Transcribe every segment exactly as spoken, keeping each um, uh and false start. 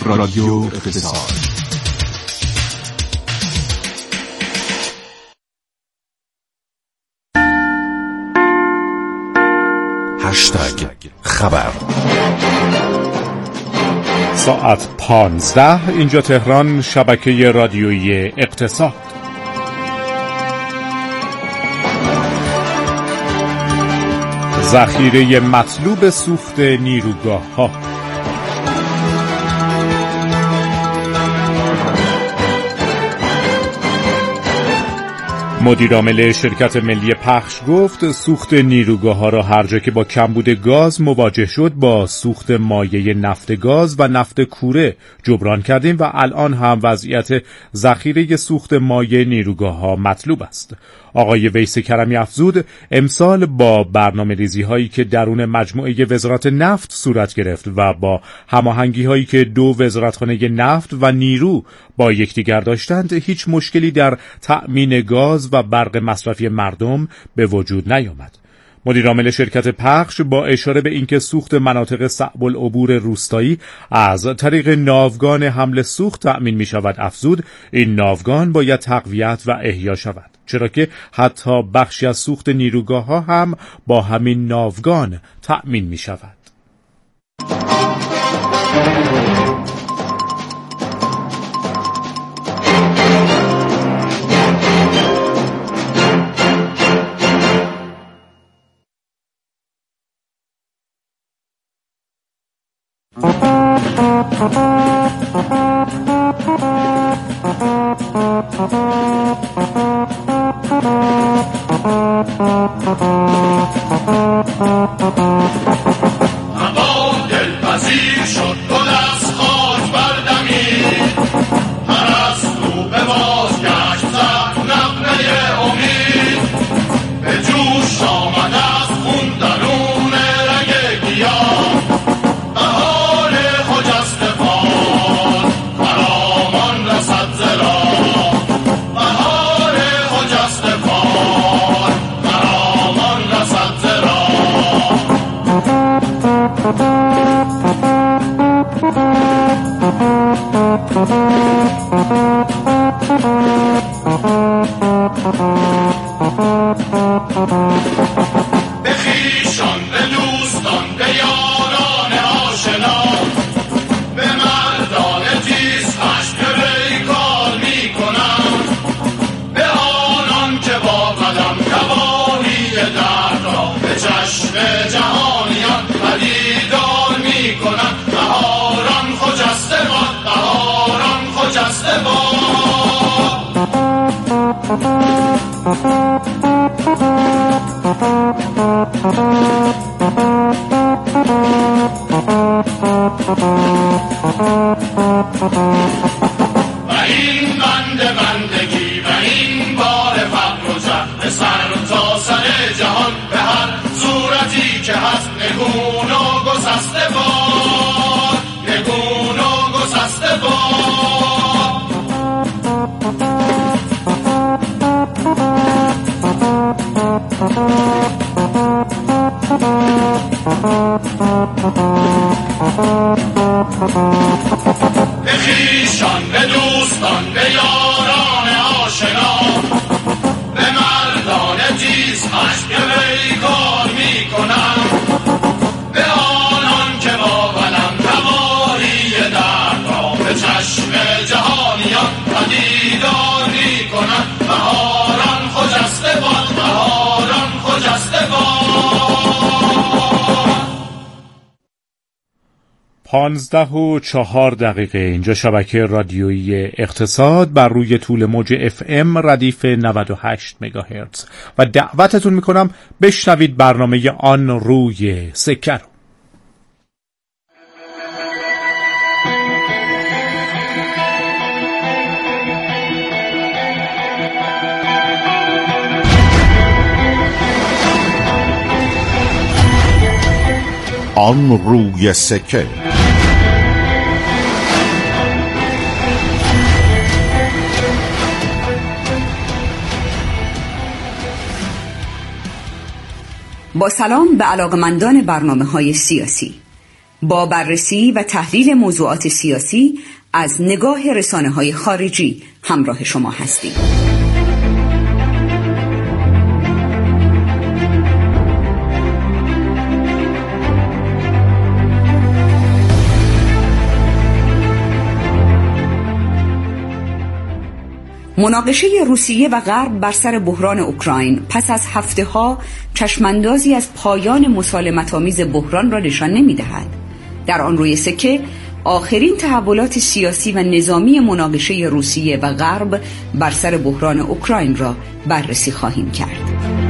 رادیو اقتصاد. هشتگ خبر. ساعت پانزده، اینجا تهران، شبکه رادیویی اقتصاد. ذخیره مطلوب سوخت نیروگاه‌ها. مدیرعامل شرکت ملی پخش گفت سوخت نیروگاه‌ها را هر جا که با کمبود گاز مواجه شد با سوخت مایع نفت گاز و نفت کوره جبران کردیم و الان هم وضعیت ذخیره سوخت مایع نیروگاه‌ها مطلوب است. آقای ویس کرمی افزود امسال با برنامه‌ریزی هایی که درون مجموعه وزارت نفت صورت گرفت و با هماهنگی هایی که دو وزارتخانه نفت و نیرو با یکدیگر داشتند هیچ مشکلی در تأمین گاز و برق مصرفی مردم به وجود نیامد. مدیرعامل شرکت پخش با اشاره به اینکه سوخت مناطق صعب العبور روستایی از طریق ناوگان حمل سوخت تأمین می شود افزود این ناوگان باید تقویت و احیا شود، چرا که حتی بخشی از سوخت نیروگاه ها هم با همین ناوگان تأمین می شود. پانزده و چهار دقیقه اینجا شبکه رادیویی اقتصاد بر روی طول موج اف ام ردیف نود و هشت مگاهرتز و دعوتتون میکنم بشنوید برنامه آن روی سکه رو. آن روی سکه. با سلام به علاقمندان برنامه‌های سیاسی. با بررسی و تحلیل موضوعات سیاسی از نگاه رسانه‌های خارجی همراه شما هستیم. مناقشه روسیه و غرب بر سر بحران اوکراین پس از هفته‌ها چشماندازی از پایان مسالمت‌آمیز بحران را نشان نمی‌دهد. در آن روی سکه آخرین تحولات سیاسی و نظامی مناقشه روسیه و غرب بر سر بحران اوکراین را بررسی خواهیم کرد.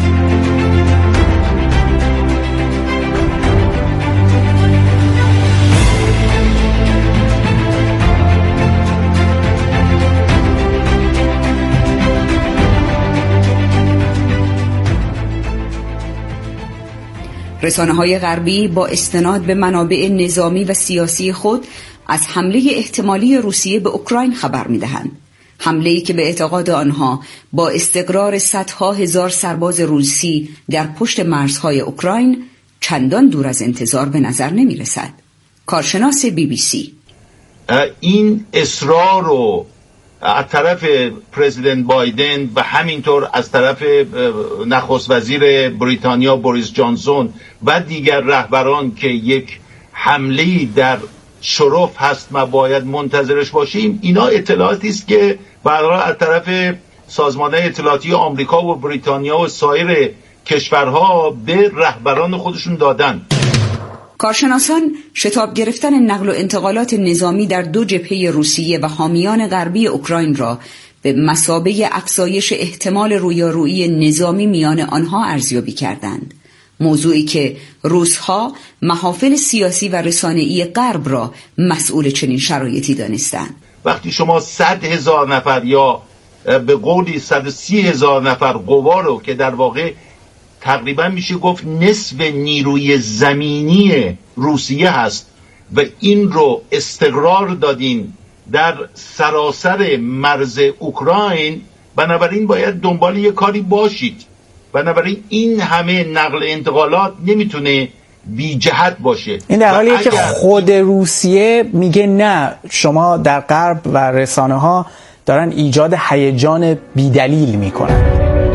رسانه‌های غربی با استناد به منابع نظامی و سیاسی خود از حمله احتمالی روسیه به اوکراین خبر می‌دهند. حمله‌ای که به اعتقاد آنها با استقرار صدها هزار سرباز روسی در پشت مرزهای اوکراین چندان دور از انتظار به نظر نمی‌رسد. کارشناس بی بی سی: این اصرار رو از طرف پرزیدنت بایدن و همینطور از طرف نخست وزیر بریتانیا بوریس جانسون و دیگر رهبران که یک حمله در شرف هست و باید منتظرش باشیم، اینا اطلاعاتی است که برای از طرف سازمان‌های اطلاعاتی آمریکا و بریتانیا و سایر کشورها به رهبران خودشون دادن. کارشناسان شتاب گرفتن نقل و انتقالات نظامی در دو جبهه روسیه و حامیان غربی اوکراین را به مثابه افزایش احتمال رویارویی نظامی میان آنها ارزیابی کردند. موضوعی که روس‌ها محافل سیاسی و رسانه‌ای غرب را مسئول چنین شرایطی دانستند. وقتی شما صد هزار نفر یا به قولی صد و سی هزار نفر قوا رو که در واقع تقریبا میشه گفت نصف نیروی زمینی روسیه هست و این رو استقرار دادین در سراسر مرز اوکراین، بنابراین باید دنبال یه کاری باشید. بنابراین این همه نقل انتقالات نمیتونه بی جهت باشه. این در حالیه که خود روسیه میگه نه، شما در غرب و رسانه ها دارن ایجاد هیجان بی دلیل میکنن.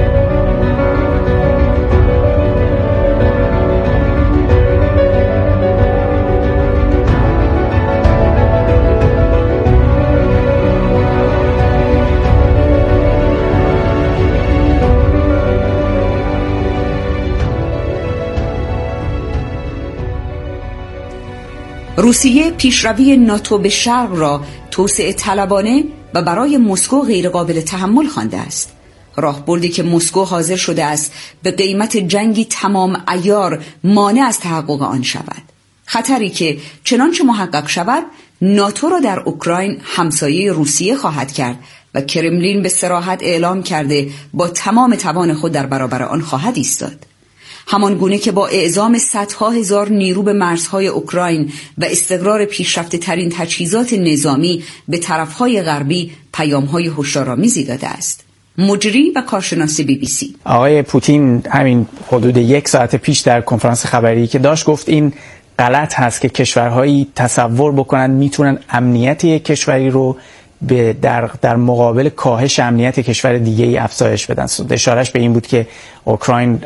روسیه پیشروی ناتو به شرق را توسعه طلبانه و برای مسکو غیر قابل تحمل خوانده است. راهبردی که مسکو حاضر شده است به قیمت جنگی تمام عیار مانع از تحقق آن شود. خطری که چنانچه محقق شود ناتو را در اوکراین همسایه روسیه خواهد کرد و کرملین به صراحت اعلام کرده با تمام توان خود در برابر آن خواهد ایستاد. همان گونه که با اعزام صدها هزار نیرو به مرزهای اوکراین و استقرار پیشرفته ترین تجهیزات نظامی به طرفهای غربی پیامهای هشدارآمیزی داده است. مجری و کارشناس بی بی سی: آقای پوتین همین حدود یک ساعت پیش در کنفرانس خبری که داشت گفت این غلط هست که کشورهایی تصور بکنن میتونن امنیت یک کشوری رو به در در مقابل کاهش امنیت کشور دیگه ای افزایش بدن. اشارهش به این بود که اوکراین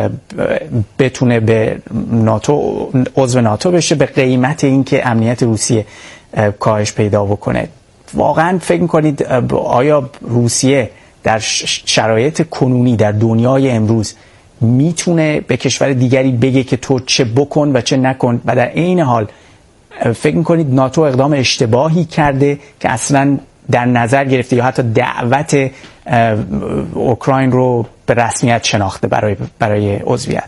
بتونه به ناتو عضو ناتو بشه به قیمت اینکه امنیت روسیه کاهش پیدا بکنه. واقعا فکر می‌کنید آیا روسیه در شرایط کنونی در دنیای امروز میتونه به کشور دیگری بگه که تو چه بکن و چه نکن و در عین حال فکر میکنید ناتو اقدام اشتباهی کرده که اصلا در نظر گرفته یا حتی دعوت اوکراین رو به رسمیت شناخته برای برای عضویت؟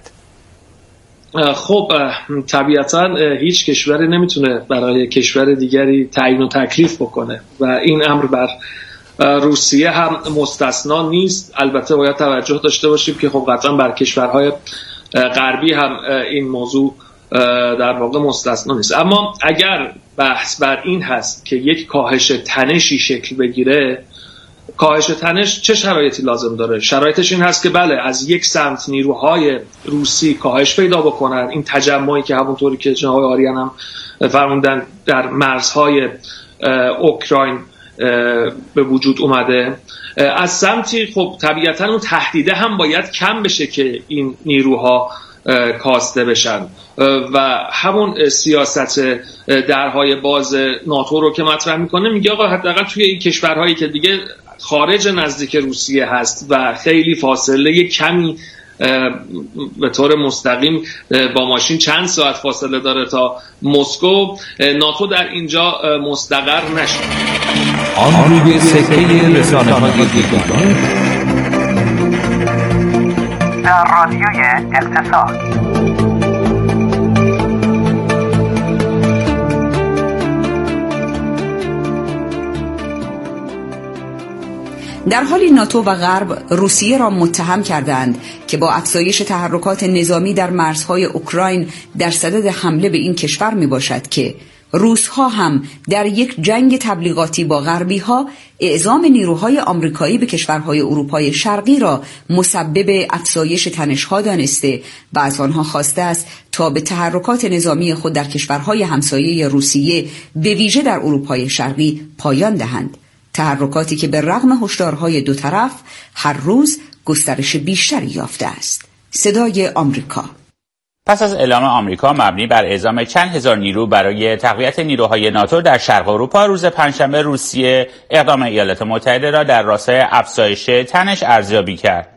خب طبیعتا هیچ کشوری نمیتونه برای کشور دیگری تعیین و تکلیف بکنه و این امر بر روسیه هم مستثنا نیست. البته باید توجه داشته باشیم که خب قطعا بر کشورهای غربی هم این موضوع در واقع مستثنا نیست. اما اگر بحث بر این هست که یک کاهش تنشی شکل بگیره، کاهش تنش چه شرایطی لازم داره؟ شرایطش این هست که بله از یک سمت نیروهای روسی کاهش پیدا بکنن، این تجمعی که همونطوری که جناب آریان هم فرمودن در مرزهای اوکراین به وجود اومده، از سمتی خب طبیعتاً اون تهدیده هم باید کم بشه که این نیروها کاسته بشن و همون سیاست درهای باز ناتو رو که مطرح میکنه، میگه آقا حداقل توی این کشورهایی که دیگه خارج نزدیک روسیه هست و خیلی فاصله کمی به طور مستقیم با ماشین چند ساعت فاصله داره تا مسکو، ناتو در اینجا مستقر نشه. آن روی سکه رسانه‌های دیگر در رادیوی اقتصاد. در حالی ناتو و غرب روسیه را متهم کردند که با افزایش تحرکات نظامی در مرزهای اوکراین در صدد حمله به این کشور می باشد که روس‌ها هم در یک جنگ تبلیغاتی با غربی‌ها اعزام نیروهای آمریکایی به کشورهای اروپای شرقی را مسبب افزایش تنش‌ها دانسته و از آنها خواسته است تا به تحرکات نظامی خود در کشورهای همسایه روسیه به ویژه در اروپای شرقی پایان دهند. تحرکاتی که به رغم هشدارهای دو طرف هر روز گسترش بیشتری یافته است. صدای آمریکا. پس از اعلام آمریکا مبنی بر اعزام چند هزار نیرو برای تقویت نیروهای ناتو در شرق اروپا، روز پنجشنبه روسیه اقدام ایالات متحده را در راستای افزایش تنش ارزیابی کرد.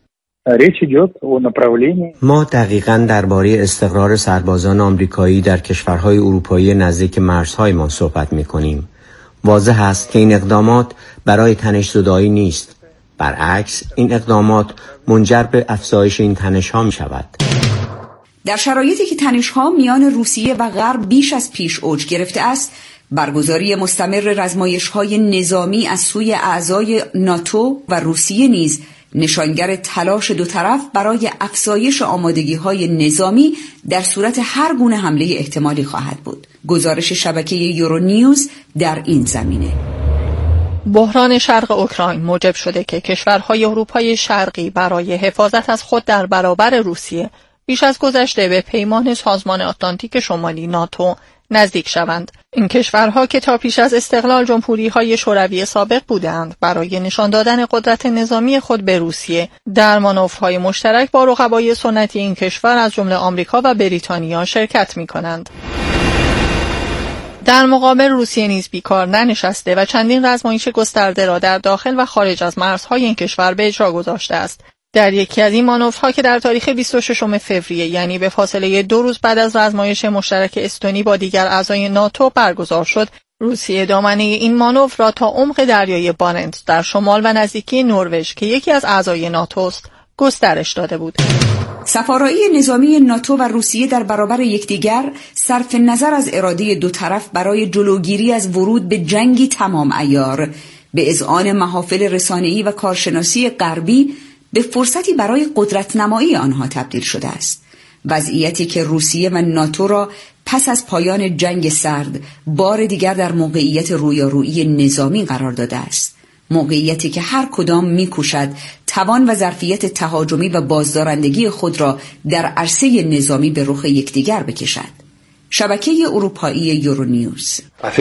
ما دقیقاً درباره استقرار سربازان آمریکایی در کشورهای اروپایی نزدیک مرزهایمان صحبت می‌کنیم. واضح است که این اقدامات برای تنش زدایی نیست. برعکس این اقدامات منجر به افزایش این تنش‌ها می‌شود. در شرایطی که تنش‌ها میان روسیه و غرب بیش از پیش اوج گرفته است، برگزاری مستمر رزمایش‌های نظامی از سوی اعضای ناتو و روسیه نیز نشانگر تلاش دو طرف برای افزایش آمادگی‌های نظامی در صورت هر گونه حمله احتمالی خواهد بود. گزارش شبکه یورو نیوز در این زمینه. بحران شرق اوکراین موجب شده که کشورهای اروپای شرقی برای حفاظت از خود در برابر روسیه بیش از گذشته به پیمان سازمان آتلانتیک شمالی ناتو نزدیک شوند. این کشورها که تا پیش از استقلال جمهوری‌های شوروی سابق بودند، برای نشان دادن قدرت نظامی خود به روسیه در مانورهای مشترک با رقبای سنتی این کشور از جمله آمریکا و بریتانیا شرکت می‌کنند. در مقابل روسیه نیز بیکار ننشسته و چندین رزمایش گسترده را در داخل و خارج از مرزهای این کشور به اجرا گذاشته است. در یکی از این مانورها که در تاریخ بیست و ششم فوریه، یعنی به فاصله دو روز بعد از رزمایش مشترک استونی با دیگر اعضای ناتو برگزار شد، روسیه دامنه این مانور را تا عمق دریای بارنتس در شمال و نزدیکی نروژ که یکی از اعضای ناتوست گسترش داده بود. سفارایی نظامی ناتو و روسیه در برابر یکدیگر صرف نظر از اراده دو طرف برای جلوگیری از ورود به جنگی تمام عیار به اذعان محافل رسانه‌ای و کارشناسی غربی به فرصتی برای قدرت نمایی آنها تبدیل شده است. وضعیتی که روسیه و ناتو را پس از پایان جنگ سرد بار دیگر در موقعیت رویارویی نظامی قرار داده است. موقعیتی که هر کدام می‌کوشد توان و ظرفیت تهاجمی و بازدارندگی خود را در عرصه نظامی به رخ یکدیگر بکشد. شبکه اروپایی یورو نیوز.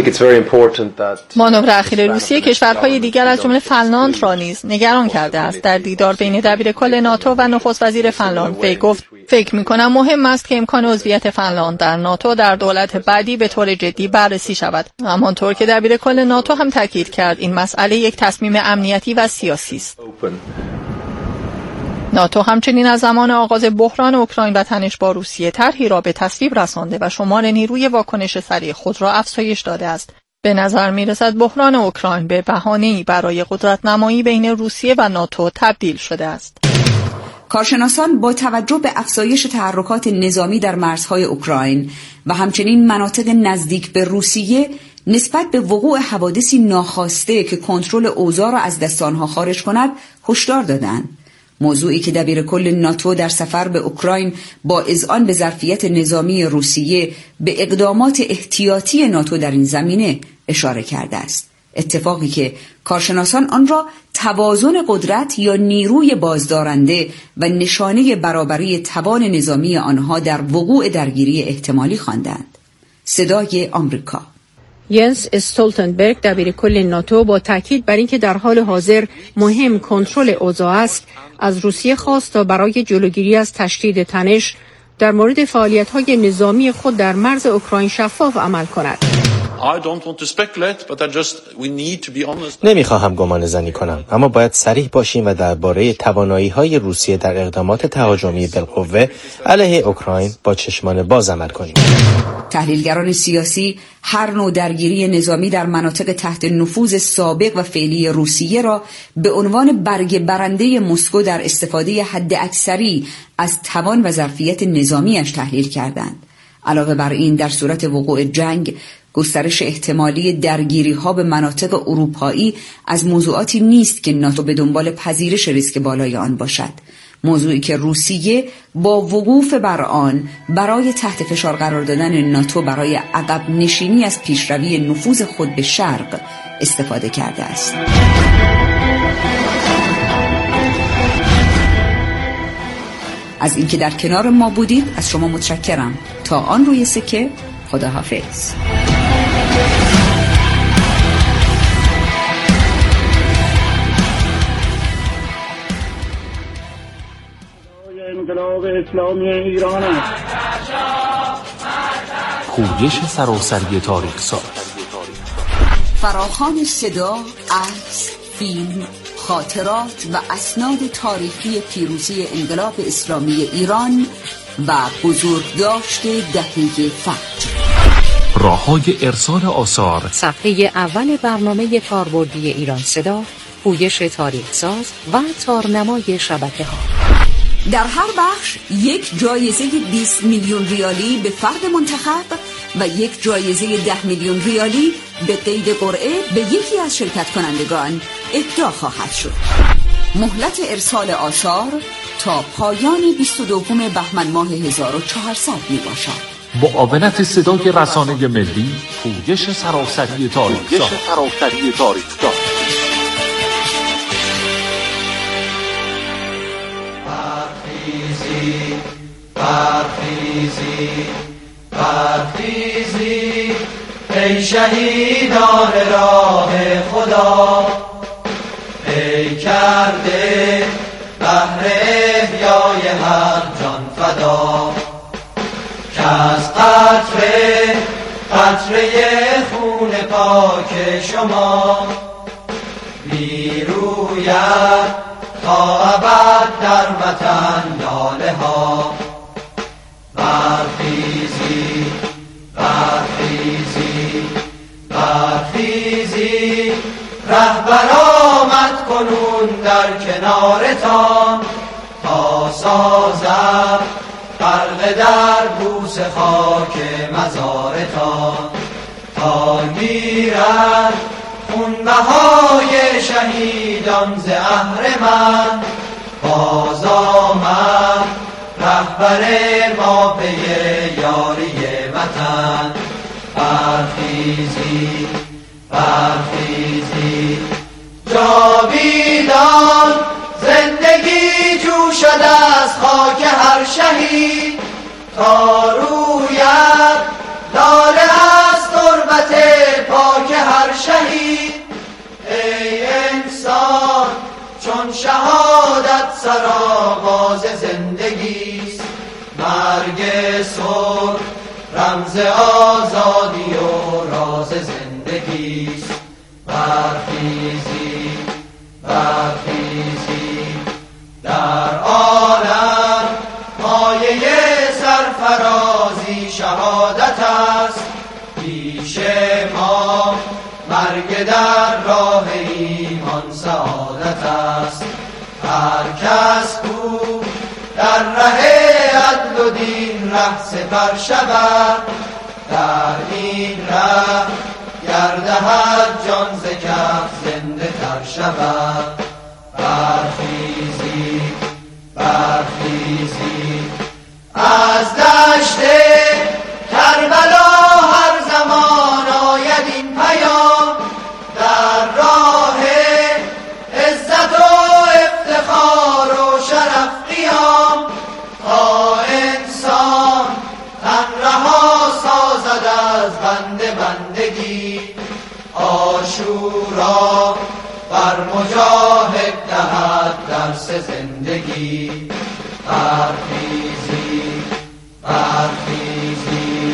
مانور اخیر روسیه کشورهای دیگر از جمله فنلاند را نیز نگران کرده است. در دیدار بین دبیرکل ناتو و نخست وزیر فنلاند وی گفت فکر می‌کنم مهم است که امکان عضویت فنلاند در ناتو در دولت بعدی به طور جدی بررسی شود. همانطور که دبیرکل ناتو هم تاکید کرد این مسئله یک تصمیم امنیتی و سیاسی است. ناتو همچنین از زمان آغاز بحران اوکراین و تنش با روسیه طرحی را به تصویب رسانده و شمار نیروی واکنش سریع خود را افزایش داده است. به نظر می‌رسد بحران اوکراین به بهانه‌ای برای قدرت نمایی بین روسیه و ناتو تبدیل شده است. کارشناسان با توجه به افزایش تحرکات نظامی در مرزهای اوکراین و همچنین مناطق نزدیک به روسیه نسبت به وقوع حوادثی ناخواسته که کنترل اوضاع را از دست آنها خارج کند هشدار دادند. موضوعی که دبیرکل ناتو در سفر به اوکراین با اذعان به ظرفیت نظامی روسیه به اقدامات احتیاطی ناتو در این زمینه اشاره کرده است. اتفاقی که کارشناسان آن را توازن قدرت یا نیروی بازدارنده و نشانه برابری توان نظامی آنها در وقوع درگیری احتمالی خواندند. صدای آمریکا. ینس استولتنبرگ دبیر کل ناتو با تاکید بر اینکه در حال حاضر مهم کنترل اوضاع است، از روسیه خواست تا برای جلوگیری از تشدید تنش در مورد فعالیت‌های نظامی خود در مرز اوکراین شفاف عمل کند. نمیخواهم گمان زنی کنم، اما باید صریح باشیم و درباره توانایی‌های روسیه در اقدامات تهاجمی بالقوه علیه اوکراین با چشمان باز عمل کنیم. تحلیلگران سیاسی هر نوع درگیری نظامی در مناطق تحت نفوذ سابق و فعلی روسیه را به عنوان برگ برنده مسکو در استفاده حداکثری از توان و ظرفیت نظامیش تحلیل کردند. علاوه بر این، در صورت وقوع جنگ، گسترش احتمالی درگیری‌ها به مناطق اروپایی از موضوعاتی نیست که ناتو به دنبال پذیرش ریسک بالای آن باشد. موضوعی که روسیه با وقوف بر آن برای تحت فشار قرار دادن ناتو برای عقب نشینی از پیشروی نفوذ خود به شرق استفاده کرده است. از اینکه در کنار ما بودید از شما متشکرم. تا آن روی سکه، خداحافظ. انقلاب اسلامی ایران است. پویش سراسری تاریخ ساز، فراخوان صدا، عکس، فیلم، خاطرات و اسناد تاریخی پیروزی انقلاب اسلامی ایران و بزرگداشت دهه فجر. راه‌های ارسال آثار، صفحه اول برنامه کاربردی ایران صدا، پویش تاریخ ساز و تارنمای شبکه‌ها. در هر بخش یک جایزه بیست میلیون ریالی به فرد منتخب و یک جایزه ده میلیون ریالی به قید قرعه به یکی از شرکت کنندگان اهدا خواهد شد. مهلت ارسال آثار تا پایان بیست و دوم بهمن ماه هزار و چهارصد می باشد. معاونت صدای رسانه ملی، پویش سراسری تاریخ ساز. برخیزی برخیزی ای شهیدان راه خدا، ای کرده بهر احیای هر جان فدا، که از قطره قطره خون پاک شما میروید تا ابد در وطن لاله ها. برخیزی برخیزی برخیزی رهبر آمد کنون در کنارتان، تا سازد غرق در بوس خاک مزارتان، تا گیرد خونبهای شهیدان ز اهرمن. باز آمد رهبر ما پی یاری وطن. برخیزی برخیزی جاویدان زندگی جوشد از خاک هر شهید، تا روید لاله از تربت پاک هر شهید. ای انسان چون شهادت سرآغاز زندگیست، مرگ سر رمز آزادی و راز زندگیست. برخیزی برخیزی در عالم مایه سرفرازی شهادت است، پیش ما مرگ در راه ایمان سعادت است. هر کس کو در ره عدل و دین ره سپر شود، در این ره گردهد جان ز کف زنده تر شود. برخیزی برخیزی از دشت کربلا هر زمان آید این پیام، در آشورا بر مجاهد دهد درس زندگی. برخیزی برخیزی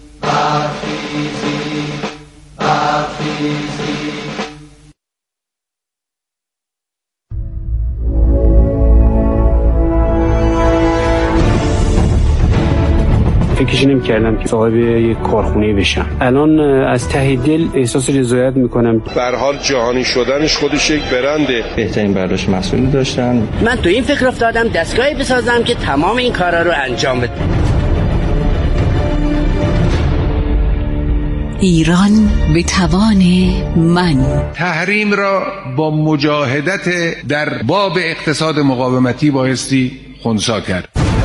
برخیزی برخیزی. فکرش نمی‌کردم که صاحب یک کارخونه بشم. الان از ته دل احساس رضایت میکنم. به هر حال جهانی شدنش خودش یک برنده. بهترین برداشت مسئولی داشتن. من تو این فکر افتادم دستگاهی بسازم که تمام این کارا رو انجام بده. ایران به توان من. تحریم را با مجاهدت در باب اقتصاد مقاومتی بایستی خنثی کرد.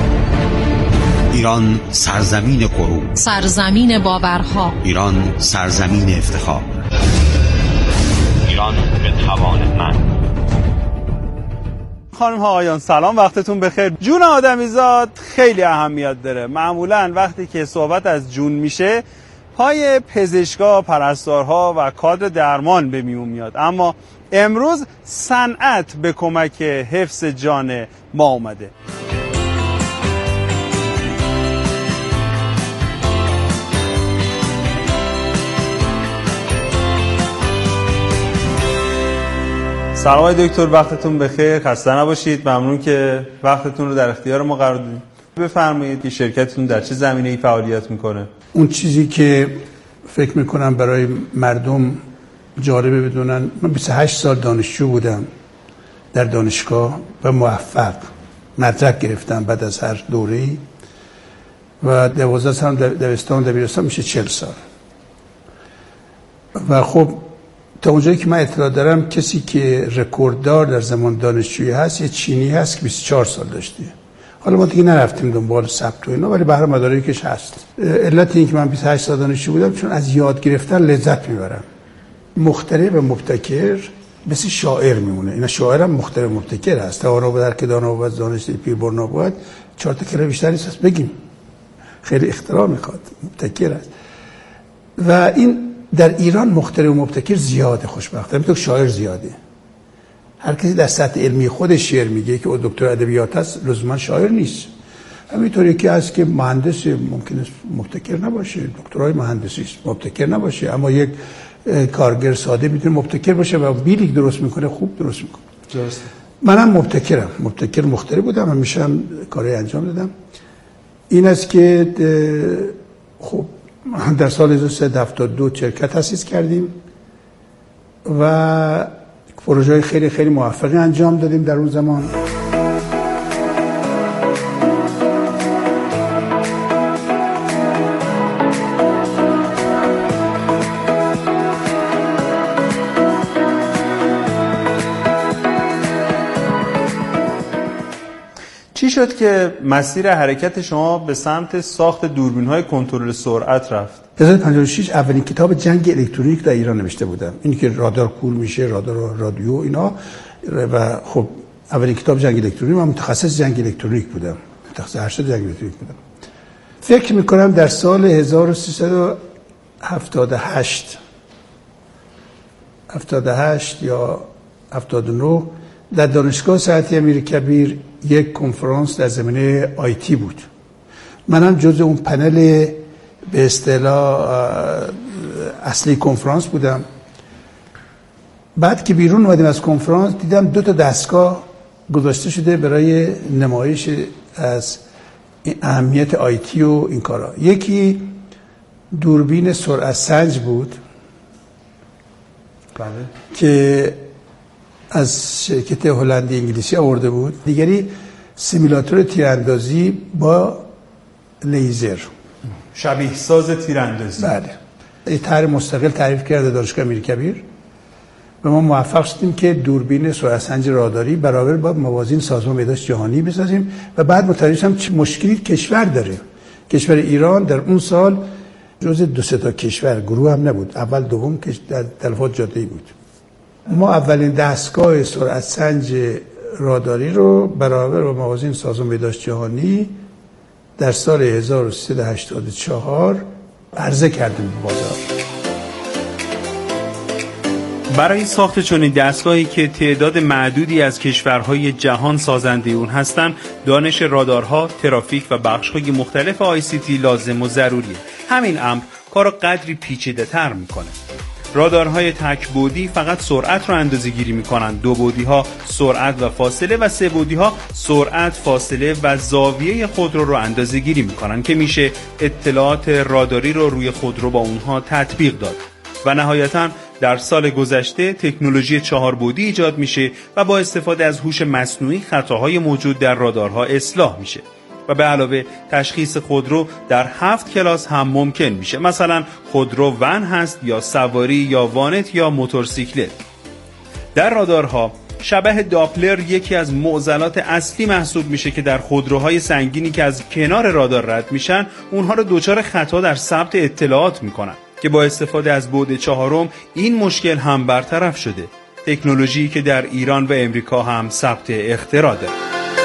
ایران سرزمین غرور، سرزمین باورها، ایران سرزمین افتخار. ایران به توان من. خانم ها آقایان سلام، وقتتون بخیر. جون آدمیزاد خیلی اهمیت داره. معمولا وقتی که صحبت از جون میشه پای پزشکا، پرستارها و کادر درمان به میون میاد، اما امروز صنعت به کمک حفظ جان ما اومده. سلام آقای دکتر، وقتتون بخیر، خسته نباشید. ممنون که وقتتون رو در اختیار ما قرار دادید. بفرمایید که شرکتتون در چه زمینه‌ای فعالیت میکنه؟ اون چیزی که فکر میکنم برای مردم جالبه بدونن، من بیست و هشت سال دانشجو بودم در دانشگاه و موفق مدرک گرفتم بعد از هر دوره‌ای و دوازده سال دبستان دبیرستان میشه چهل سال. و خب تا اونجایی که من اطلاع دارم کسی که رکورددار در زمان دانشجویی هست یه چینی هست که بیست و چهار سال داشته. حالا ما دیگه نرفتیم دنبال ثبت و اینا، ولی بهره مدارکش هست. علت این که من بیست و هشت سال دانشجو بودم چون از یاد گرفتن لذت میبرم. مخترع و مبتکر مثل شاعر میمونه. اینا شاعرم مخترع و مبتکر هست. توانا و درک دانا و دانش پیر برنا بود. چهار تا کلمه بیشتر نیست بگیم. خیلی اختراع میخواد. مبتکر است. و این در ایران مخترع و مبتکر زیاده، خوشبختانه تو شاعر زیاده. هر کسی در سطح علمی خودش شعر میگه که او دکتر ادبیات هست لزوما شاعر نیست. همینطوری که هست که مهندس ممکنه مبتکر نباشه، دکترای مهندسی است مبتکر نباشه، اما یک کارگر ساده میتونه مبتکر باشه و بیلیک درست میکنه، خوب درست میکنه. درسته. منم مبتکرم، مبتکر مخترع بودم، همیشه هم کاری انجام دادم. این است که خب در سال هزار و سیصد و هفتاد و دو شرکت تأسیس کردیم و پروژه‌های خیلی خیلی موفقی انجام دادیم در اون زمان. چی شد که مسیر حرکت شما به سمت ساخت دوربین‌های کنترل سرعت رفت؟ هزار و پنجاه و شش اولین کتاب جنگ الکترونیک در ایران نوشته بودم. اینی که رادار کور میشه، رادار رادیو اینا، و خب اولین کتاب جنگ الکترونیک، من متخصص جنگ الکترونیک بودم. متخصص ارشد جنگ الکترونیک بودم. فکر میکنم در سال هزار و سیصد و هفتاد و هشت هفتاد و هشت یا هفتاد و نه در دانشگاه صنعتی امیرکبیر یک کنفرانس در زمینه آیتی بود. منم جزء اون پنل به اصطلاح اصلی کنفرانس بودم. بعد که بیرون اومدیم از کنفرانس دیدم دو تا دستگاه گذاشته شده برای نمایش از اهمیت آیتی و این کارا. یکی دوربین سرعت سنج بود بله. که از شرکت هلندی انگلیسی آورده بود. دیگری سیمولاتور تیراندازی با لیزر، شبیه ساز تیراندازی. بله. این طرح مستقل تعریف کرده دانشگاه امیرکبیر و ما موفق شدیم که دوربین سرعت سنج راداری برابر با موازین سازمان بهداشت جهانی بسازیم و بعد متوجه شدم چه مشکلی کشور داره. کشور ایران در اون سال جزء دو سه تا کشور، گروه هم نبود، اول دوم که در تلفات جاده‌ای بود. ما اولین دستگاه سرعت سنج راداری رو برابر با موازین سازمان بهداشت جهانی در سال هزار و سیصد و هشتاد و چهار عرضه کردیم به بازار. برای ساخت چنین دستگاهی که تعداد معدودی از کشورهای جهان سازنده اون هستن، دانش رادارها، ترافیک و بخش‌های مختلف آی سی تی لازم و ضروریه. همین امر کارو قدری پیچیده‌تر میکنه. رادارهای تک بعدی فقط سرعت رو اندازه‌گیری میکنن، دو بعدی‌ها سرعت و فاصله و سه بعدی‌ها سرعت، فاصله و زاویه خودرو رو اندازه‌گیری میکنن که میشه اطلاعات راداری رو روی خودرو با اونها تطبیق داد. و نهایتاً در سال گذشته تکنولوژی چهار بعدی ایجاد میشه و با استفاده از هوش مصنوعی خطاهای موجود در رادارها اصلاح میشه و به علاوه تشخیص خودرو در هفت کلاس هم ممکن میشه. مثلا خودرو ون هست یا سواری یا وانت یا موتورسیکلت. در رادارها شبح داپلر یکی از معضلات اصلی محسوب میشه که در خودروهای سنگینی که از کنار رادار رد میشن اونها رو دچار خطا در ثبت اطلاعات میکنن که با استفاده از بعد چهارم این مشکل هم برطرف شده. تکنولوژی که در ایران و امریکا هم ثبت اختراع داره.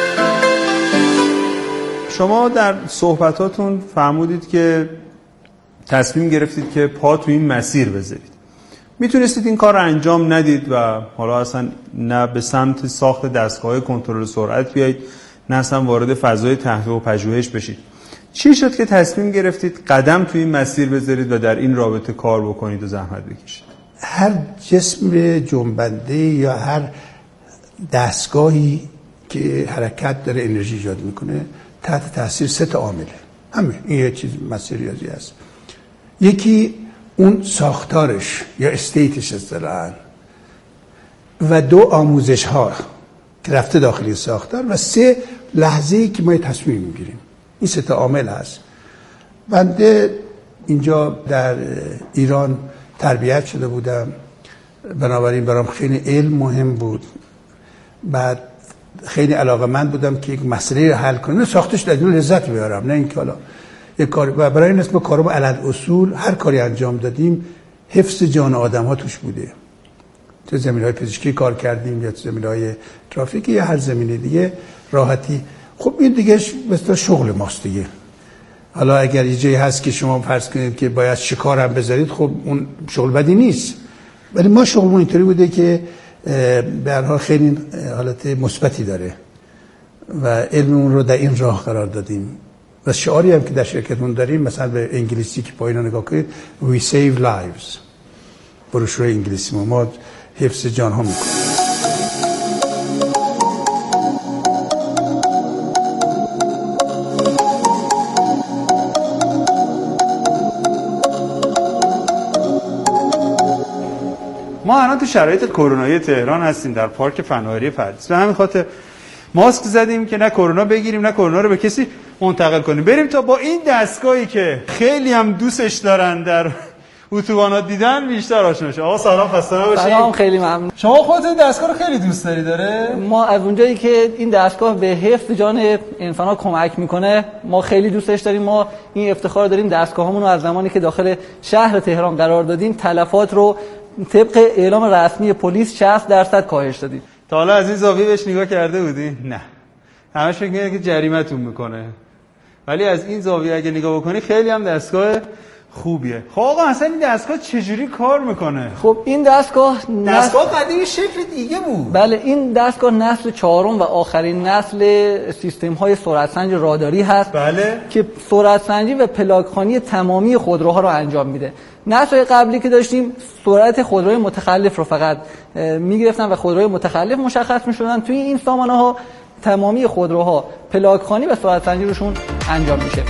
شما در صحبتاتون فرمودید که تصمیم گرفتید که پا تو این مسیر بذارید. میتونستید این کار رو انجام ندید و حالا اصلا نه به سمت ساخت دستگاه کنترل سرعت بیایید، نه اصلا وارد فضای تحقیق و پژوهش بشید. چی شد که تصمیم گرفتید قدم تو این مسیر بذارید و در این رابطه کار بکنید و زحمت بکشید؟ هر جسم جنبنده یا هر دستگاهی که حرکت داره، انرژی ایجاد میکنه، تحت تاثیر سه تا عامله. همین این یه چیز مسیر ریاضی است. یکی اون ساختارش یا استیتش اصطلاحاً، و دو آموزش ها که رفته داخلی ساختار، و سه لحظه‌ای که ما تصمیم میگیریم. این سه تا عامل هست. بنده اینجا در ایران تربیت شده بودم، بنابراین برام خیلی علم مهم بود. بعد خیلی علاقه‌مند بودم که یک مسئله رو حل کنم، ساختش در این لذت بیارم، نه اینکه حالا یک کار. و برای این اسم کارم علل اصول هر کاری انجام دادیم حفظ جان آدم‌ها توش بوده. تو زمینه‌های پزشکی کار کردیم یا تو زمینه‌های ترافیکی یا هر زمینه دیگه راحتی. خب این دیگه مثلا شغل ماست دیگه. حالا اگر یه جایی هست که شما فرض کنید که باید شکار هم بذارید، خب اون شغل بدی نیست، ولی ما شغلمون اینطوری بوده که به هر حال خیلی حالت مثبتی داره و علممون رو در این راه قرار دادیم. و شعاری هم که در شرکتمون داریم، مثلا به انگلیسی که پایین رو نگاه کنید، we save lives، بروشور انگلیسی ما, ما حفظ جان ها میکنیم. ما الان تو شرایط کرونایی تهران هستیم در پارک فناوری پردیس. به همین خاطر ماسک زدیم که نه کرونا بگیریم نه کرونا رو به کسی منتقل کنیم. بریم تا با این دستگاهی که خیلی هم دوستش دارن در اتوبانات دیدن بیشتر آشنا شیم. آقا سلام، خسته نباشید. سلام، خیلی ممنون. شما خودت این دستگاه رو خیلی دوست داری داره؟ ما از اونجایی که این دستگاه به حفظ جان انسان‌ها کمک میکنه ما خیلی دوستش داریم. ما این افتخار داریم دستگاهامون رو از زمانی که داخل شهر تهران قرار دادیم تلفات رو طبق اعلام رسمی پلیس شصت درصد کاهش دادیم. تا حالا از این زاویه بهش نگاه کرده بودی؟ نه. همش فکر می‌کنی که جریمه‌تون میکنه. ولی از این زاویه اگه نگاه بکنی خیلی هم دستگاه خوبیه. خب آقا اصلا این دستگاه چجوری کار میکنه؟ خب این دستگاه دستگاه قدیمی شکل دیگه بود. بله، این دستگاه نسل چهارم و آخرین نسل سیستم های سرعت سنج راداری هست. بله. که سرعت سنجی و پلاک خوانی تمامی خودروها رو انجام میده. نسل قبلی که داشتیم سرعت خودروی متخلف رو فقط میگرفتن و خودروی متخلف مشخص میشدن. توی این سامانه ها تمامی خودروها پلاک خوانی و سرعت سنجی روشون انجام میشه.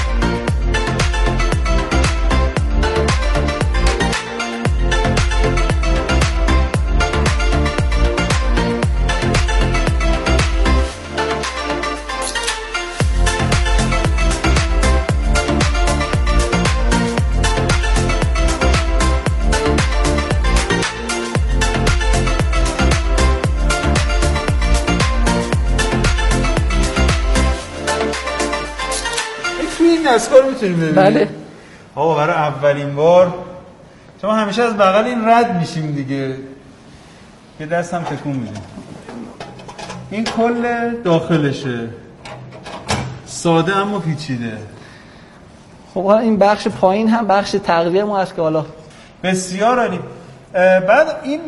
دستگاه رو میتونیم ببینیم؟ بله. آقا برای اولین بار شما همیشه از بغل این رد میشیم دیگه، یه دست هم تکون میدیم. این کل داخلشه، ساده اما پیچیده. خب این بخش پایین هم بخش تقویه ما هست که حالا بسیار عالی. بعد این